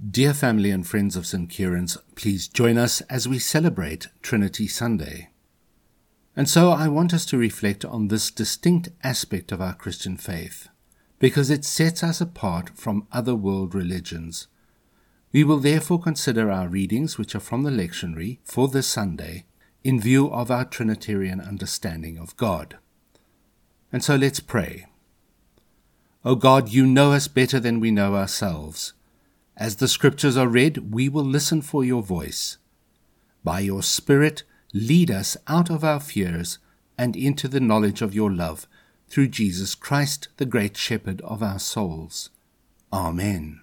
Dear family and friends of St. Kieran's, please join us as we celebrate Trinity Sunday. And so I want us to reflect on this distinct aspect of our Christian faith, because it sets us apart from other world religions. We will therefore consider our readings, which are from the lectionary for this Sunday, in view of our Trinitarian understanding of God. And so let's pray. O God, you know us better than we know ourselves. As the Scriptures are read, we will listen for your voice. By your Spirit, lead us out of our fears and into the knowledge of your love, through Jesus Christ, the great Shepherd of our souls. Amen.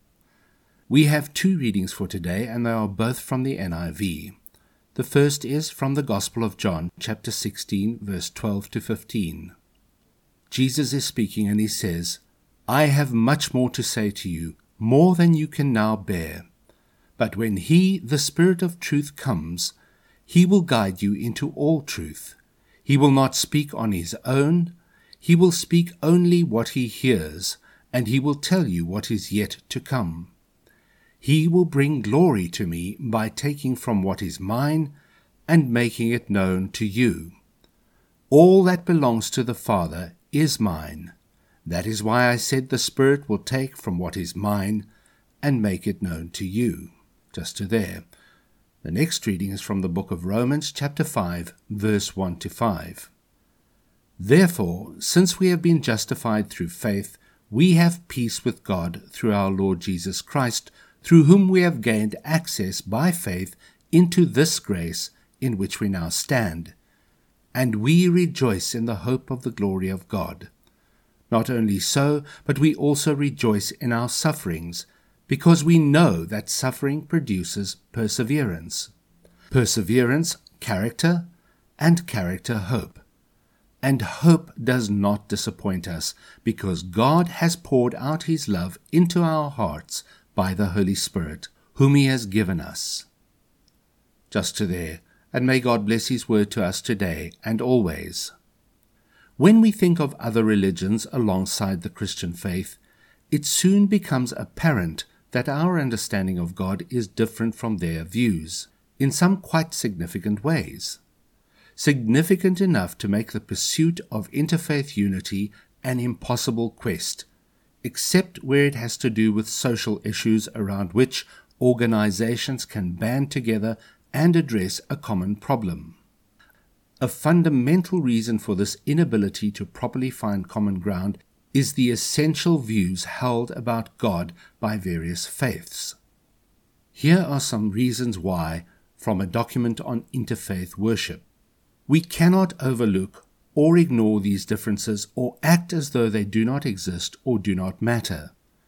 We have two readings for today, and they are both from the NIV. The first is from the Gospel of John, chapter 16, verse 12 to 15. Jesus is speaking and he says, I have much more to say to you, more than you can now bear. But when he, the Spirit of truth, comes, he will guide you into all truth. He will not speak on his own. He will speak only what he hears, and he will tell you what is yet to come. He will bring glory to me by taking from what is mine and making it known to you. All that belongs to the Father is mine. That is why I said the Spirit will take from what is mine and make it known to you. Just to there. The next reading is from the book of Romans, chapter 5, verse 1 to 5. Therefore, since we have been justified through faith, we have peace with God through our Lord Jesus Christ, through whom we have gained access by faith into this grace in which we now stand. And we rejoice in the hope of the glory of God. Not only so, but we also rejoice in our sufferings, because we know that suffering produces perseverance. Perseverance, character, and character, hope. And hope does not disappoint us, because God has poured out his love into our hearts by the Holy Spirit, whom he has given us. Just to there, and may God bless his word to us today and always. When we think of other religions alongside the Christian faith, it soon becomes apparent that our understanding of God is different from their views, in some quite significant ways. Significant enough to make the pursuit of interfaith unity an impossible quest, except where it has to do with social issues around which organizations can band together and address a common problem. A fundamental reason for this inability to properly find common ground is the essential views held about God by various faiths. Here are some reasons why, from a document on interfaith worship. We cannot overlook or ignore these differences or act as though they do not exist or do not matter.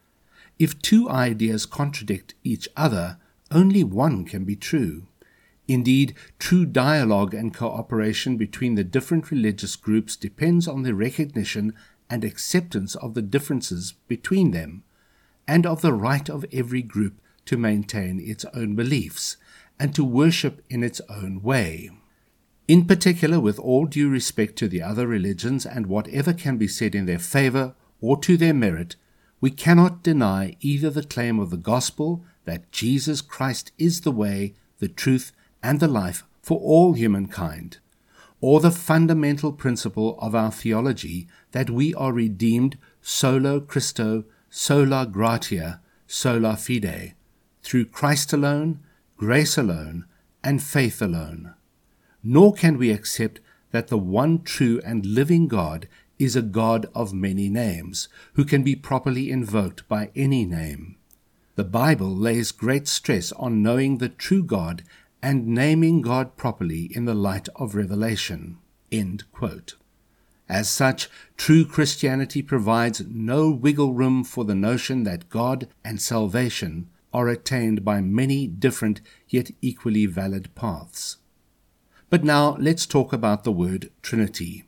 If two ideas contradict each other, only one can be true. Indeed, true dialogue and cooperation between the different religious groups depends on the recognition and acceptance of the differences between them, and of the right of every group to maintain its own beliefs, and to worship in its own way. In particular, with all due respect to the other religions and whatever can be said in their favor or to their merit, we cannot deny either the claim of the gospel that Jesus Christ is the way, the truth, and the life for all humankind, or the fundamental principle of our theology that we are redeemed solo Christo, sola gratia, sola fide, through Christ alone, grace alone, and faith alone. Nor can we accept that the one true and living God is a God of many names, who can be properly invoked by any name. The Bible lays great stress on knowing the true God and naming God properly in the light of revelation. End quote. As such, true Christianity provides no wiggle room for the notion that God and salvation are attained by many different yet equally valid paths. But now let's talk about the word Trinity.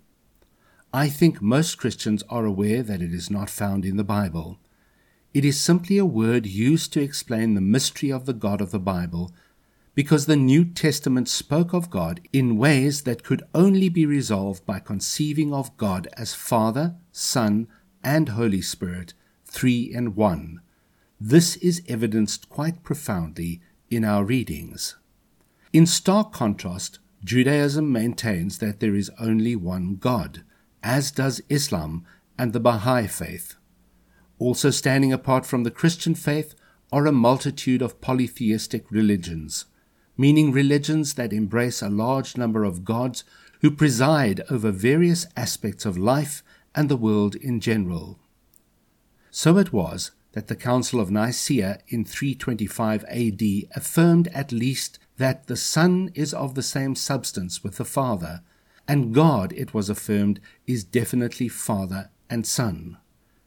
I think most Christians are aware that it is not found in the Bible. It is simply a word used to explain the mystery of the God of the Bible, because the New Testament spoke of God in ways that could only be resolved by conceiving of God as Father, Son, and Holy Spirit, three in one, This is evidenced quite profoundly in our readings. In stark contrast, Judaism maintains that there is only one God, as does Islam and the Baha'i faith. Also standing apart from the Christian faith are a multitude of polytheistic religions, meaning religions that embrace a large number of gods who preside over various aspects of life and the world in general. So it was that the Council of Nicaea in 325 AD affirmed at least that the Son is of the same substance with the Father, and God, it was affirmed, is definitely Father and Son.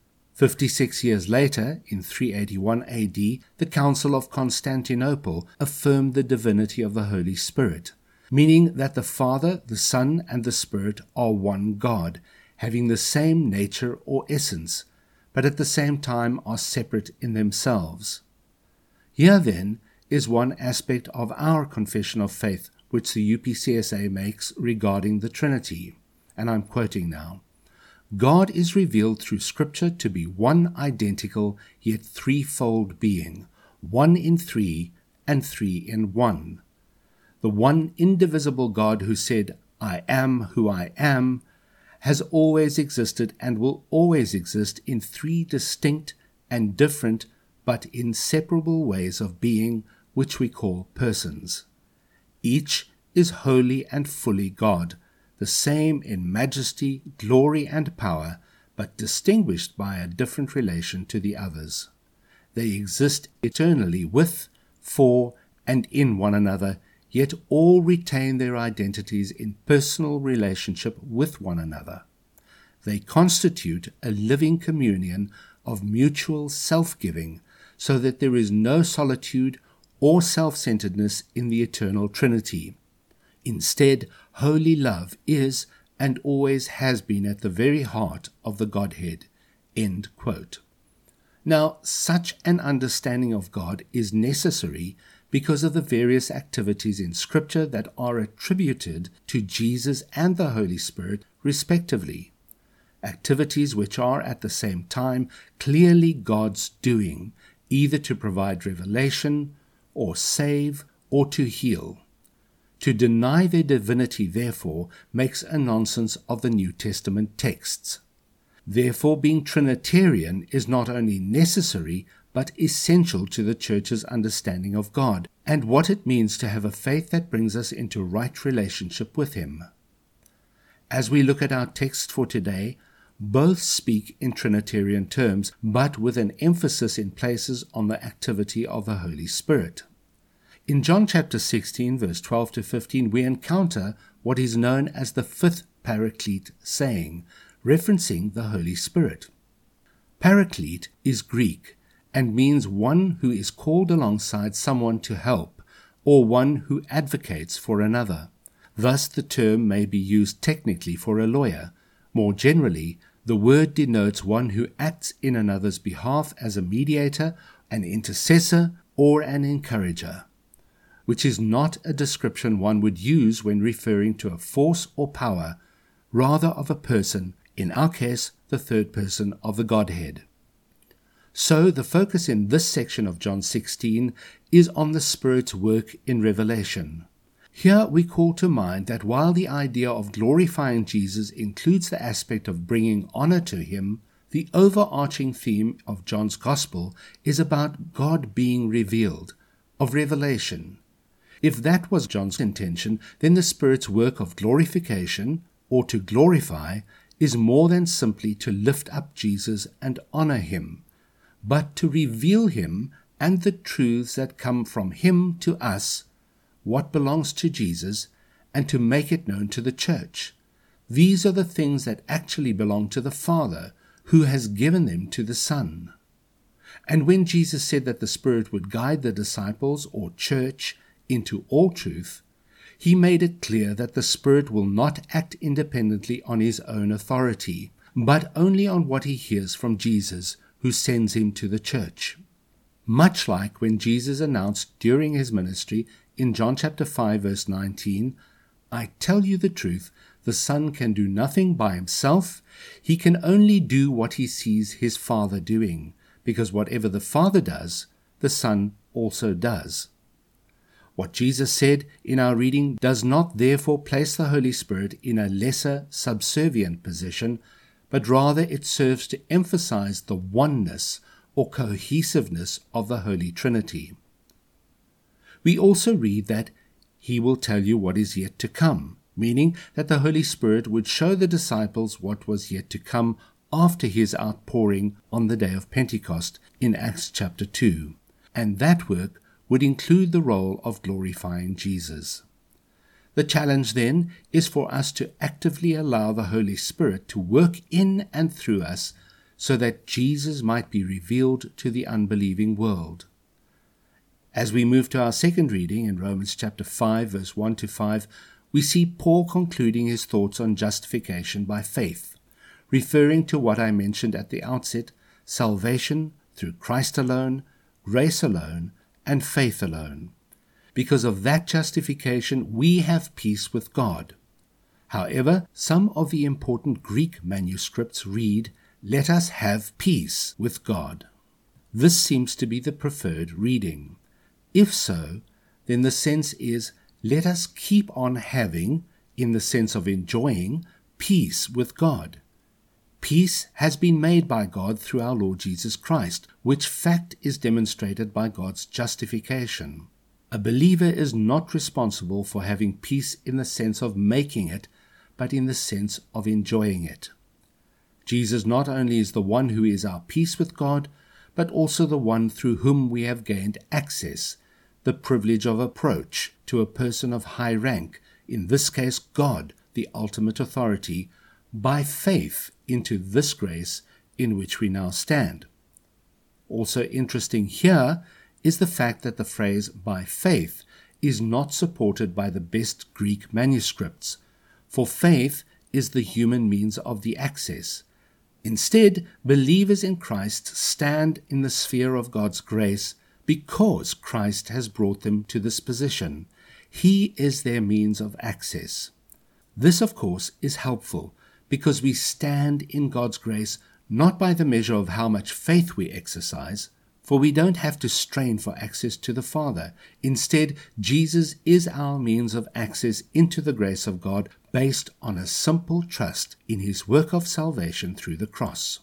56 years later, in 381 AD, the Council of Constantinople affirmed the divinity of the Holy Spirit, meaning that the Father, the Son, and the Spirit are one God, having the same nature or essence, but at the same time are separate in themselves. Here, then, is one aspect of our confession of faith which the UPCSA makes regarding the Trinity, and I'm quoting now. God is revealed through Scripture to be one identical yet threefold being, one in three and three in one. The one indivisible God who said, "I am who I am," has always existed and will always exist in three distinct and different but inseparable ways of being, which we call persons. Each is wholly and fully God, the same in majesty, glory, and power, but distinguished by a different relation to the others. They exist eternally with, for, and in one another, yet all retain their identities in personal relationship with one another. They constitute a living communion of mutual self-giving, so that there is no solitude or self-centeredness in the eternal Trinity. Instead, holy love is and always has been at the very heart of the Godhead. End quote. Now, such an understanding of God is necessary because of the various activities in Scripture that are attributed to Jesus and the Holy Spirit, respectively. Activities which are at the same time clearly God's doing, either to provide revelation, or save, or to heal. To deny their divinity, therefore, makes a nonsense of the New Testament texts. Therefore, being Trinitarian is not only necessary, but essential to the Church's understanding of God, and what it means to have a faith that brings us into right relationship with Him. As we look at our text for today, both speak in Trinitarian terms, but with an emphasis in places on the activity of the Holy Spirit. In John chapter 16, verse 12 to 15, we encounter what is known as the fifth Paraclete saying, referencing the Holy Spirit. Paraclete is Greek and means one who is called alongside someone to help, or one who advocates for another. Thus the term may be used technically for a lawyer. More generally, the word denotes one who acts in another's behalf as a mediator, an intercessor, or an encourager, which is not a description one would use when referring to a force or power, rather of a person, in our case, the third person of the Godhead. So the focus in this section of John 16 is on the Spirit's work in revelation. Here we call to mind that while the idea of glorifying Jesus includes the aspect of bringing honor to Him, the overarching theme of John's Gospel is about God being revealed, of revelation. If that was John's intention, then the Spirit's work of glorification, or to glorify, is more than simply to lift up Jesus and honor Him, but to reveal Him and the truths that come from Him to us, what belongs to Jesus, and to make it known to the Church. These are the things that actually belong to the Father, who has given them to the Son. And when Jesus said that the Spirit would guide the disciples or Church into all truth, He made it clear that the Spirit will not act independently on His own authority, but only on what He hears from Jesus, who sends Him to the Church. Much like when Jesus announced during His ministry in John chapter 5 verse 19, "I tell you the truth, the Son can do nothing by Himself. He can only do what He sees His Father doing. because whatever the Father does, the Son also does. What Jesus said in our reading does not therefore place the Holy Spirit in a lesser, subservient position, but rather it serves to emphasize the oneness or cohesiveness of the Holy Trinity. We also read that He will tell you what is yet to come, meaning that the Holy Spirit would show the disciples what was yet to come after His outpouring on the day of Pentecost in Acts chapter 2, and that work would include the role of glorifying Jesus. The challenge then is for us to actively allow the Holy Spirit to work in and through us so that Jesus might be revealed to the unbelieving world. As we move to our second reading in Romans chapter 5, verse 1 to 5, we see Paul concluding his thoughts on justification by faith, referring to what I mentioned at the outset: salvation through Christ alone, grace alone, and faith alone. Because of that justification, we have peace with God. However, some of the important Greek manuscripts read, "Let us have peace with God." This seems to be the preferred reading. If so, then the sense is, let us keep on having, in the sense of enjoying, peace with God. Peace has been made by God through our Lord Jesus Christ, which fact is demonstrated by God's justification. A believer is not responsible for having peace in the sense of making it, but in the sense of enjoying it. Jesus not only is the one who is our peace with God, but also the one through whom we have gained access, the privilege of approach to a person of high rank, in this case God, the ultimate authority, by faith into this grace in which we now stand. Also interesting here is the fact that the phrase "by faith" is not supported by the best Greek manuscripts, for faith is the human means of the access. Instead, believers in Christ stand in the sphere of God's grace because Christ has brought them to this position. He is their means of access. This, of course, is helpful because we stand in God's grace not by the measure of how much faith we exercise, for we don't have to strain for access to the Father. Instead, Jesus is our means of access into the grace of God based on a simple trust in His work of salvation through the cross.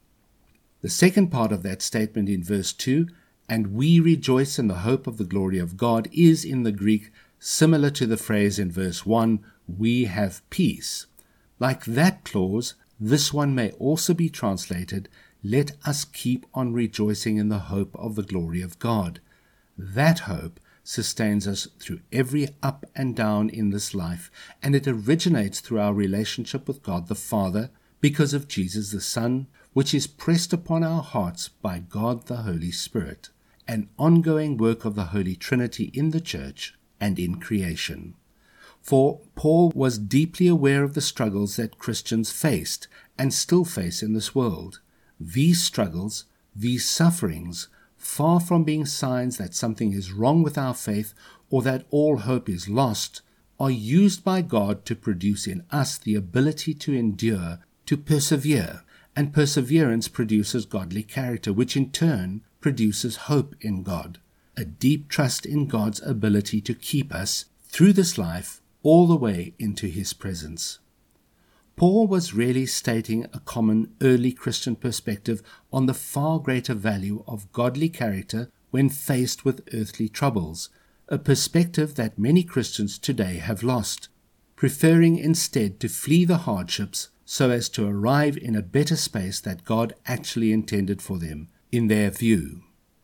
The second part of that statement in verse 2, "and we rejoice in the hope of the glory of God," is in the Greek similar to the phrase in verse 1, "we have peace." Like that clause, this one may also be translated, "let us keep on rejoicing in the hope of the glory of God." That hope sustains us through every up and down in this life, and it originates through our relationship with God the Father because of Jesus the Son, which is pressed upon our hearts by God the Holy Spirit, an ongoing work of the Holy Trinity in the Church and in creation. For Paul was deeply aware of the struggles that Christians faced and still face in this world. These struggles, these sufferings, far from being signs that something is wrong with our faith or that all hope is lost, are used by God to produce in us the ability to endure, to persevere, and perseverance produces godly character, which in turn produces hope in God, a deep trust in God's ability to keep us through this life all the way into His presence. Paul was really stating a common early Christian perspective on the far greater value of godly character when faced with earthly troubles, a perspective that many Christians today have lost, preferring instead to flee the hardships so as to arrive in a better space that God actually intended for them, in their view.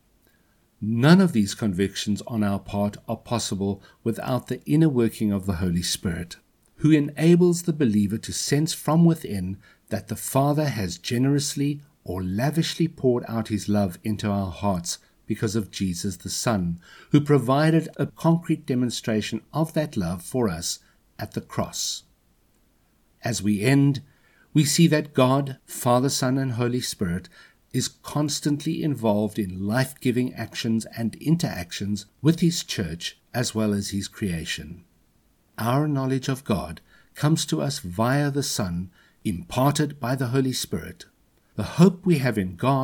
None of these convictions on our part are possible without the inner working of the Holy Spirit, who enables the believer to sense from within that the Father has generously or lavishly poured out His love into our hearts because of Jesus the Son, who provided a concrete demonstration of that love for us at the cross. As we end, we see that God, Father, Son, and Holy Spirit is constantly involved in life-giving actions and interactions with His church as well as His creation. Our knowledge of God comes to us via the Son, imparted by the Holy Spirit. The hope we have in God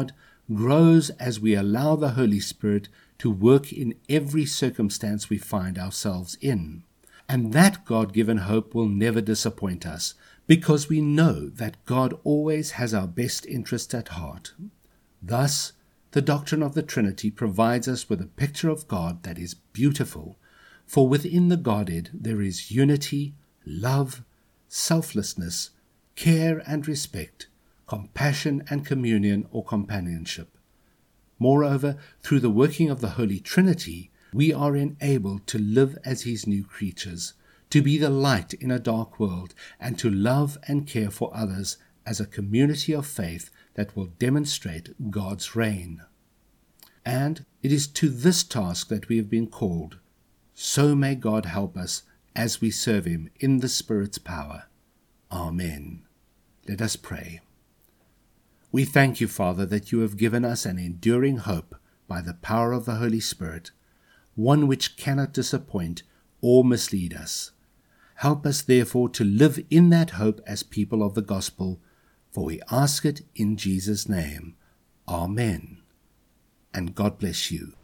grows as we allow the Holy Spirit to work in every circumstance we find ourselves in. And that God-given hope will never disappoint us, because we know that God always has our best interest at heart. Thus, the doctrine of the Trinity provides us with a picture of God that is beautiful, for within the Godhead there is unity, love, selflessness, care and respect, compassion and communion or companionship. Moreover, through the working of the Holy Trinity, we are enabled to live as His new creatures, to be the light in a dark world, and to love and care for others as a community of faith that will demonstrate God's reign. And it is to this task that we have been called. So may God help us as we serve Him in the Spirit's power. Amen. Let us pray. We thank you, Father, that you have given us an enduring hope by the power of the Holy Spirit, one which cannot disappoint or mislead us. Help us, therefore, to live in that hope as people of the gospel, for we ask it in Jesus' name. Amen. And God bless you.